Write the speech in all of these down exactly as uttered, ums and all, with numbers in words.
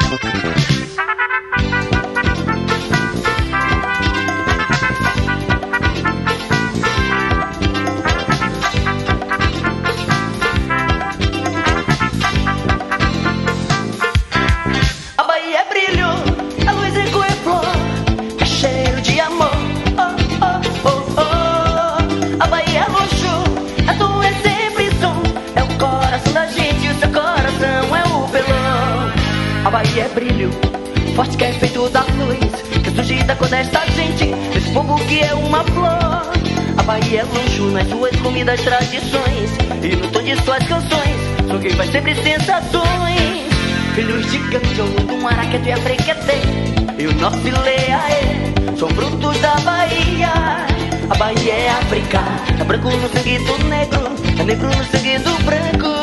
A Bahia é brilho, forte que é feito da luz, que surge da cor desta gente, desse povo que é uma flor. A Bahia é luxo nas suas comidas, tradições, e no tom de suas canções, são quem faz sempre sensações. Filhos de Candiolo, do Araqueto e a Frequetê, e o nosso Ileaê, são frutos da Bahia. A Bahia é África, é branco no sangue do negro, é negro no sangue do branco.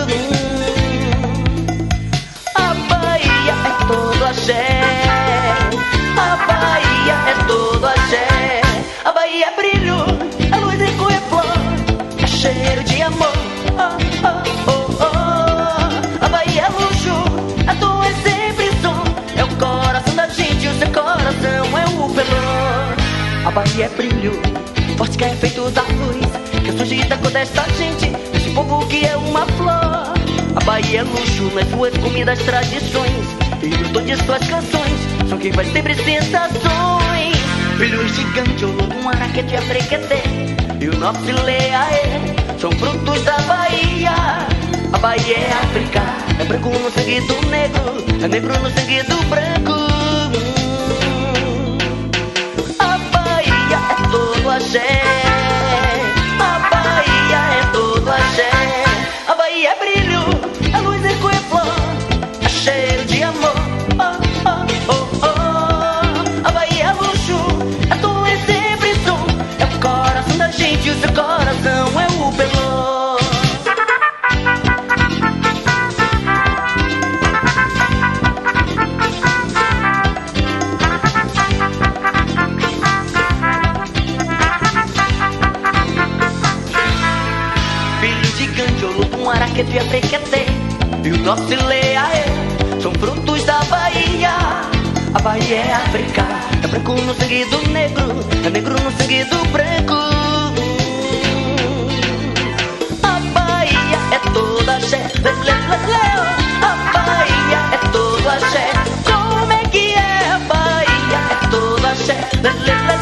Todo axé, a Bahia é todo axé. A Bahia é brilho, é luz e cor e flor, é cheiro de amor. Oh, oh, oh, oh. A Bahia é luxo, a tua é sempre som, é o coração da gente, o seu coração é o pelô. A Bahia é brilho, forte que é feito da luz, que surge da cor desta gente, desse povo que é uma flor. A Bahia é luxo nas suas comidas, tradições, e no tom de suas canções, são quem faz sempre sensações. Filhos de Candiolo, do Araqueto e a Frequetê, e o nosso Ileaê, são frutos da Bahia. A Bahia é África, é branco no sangue do negro, é negro no sangue do branco. A Bahia é todo axé, a Bahia é todo axé. A Bahia é brilho, é luz e cor e flor, é cheiro de amor. Oh, oh, oh, oh. A Bahia é luxo, é tom é sempre som, é o coração da gente, o seu coração é o pelô. Filhos de Candiolo, do Araqueto e a Frequetê, e o nosso Ileaê, são frutos da Bahia. A Bahia é África, é branco no sangue do negro, é negro no sangue do branco. A Bahia é toda axé, lê, lê, lê, lê. A Bahia é todo axé, como é que é? A Bahia é toda axé, lê, lê, lê.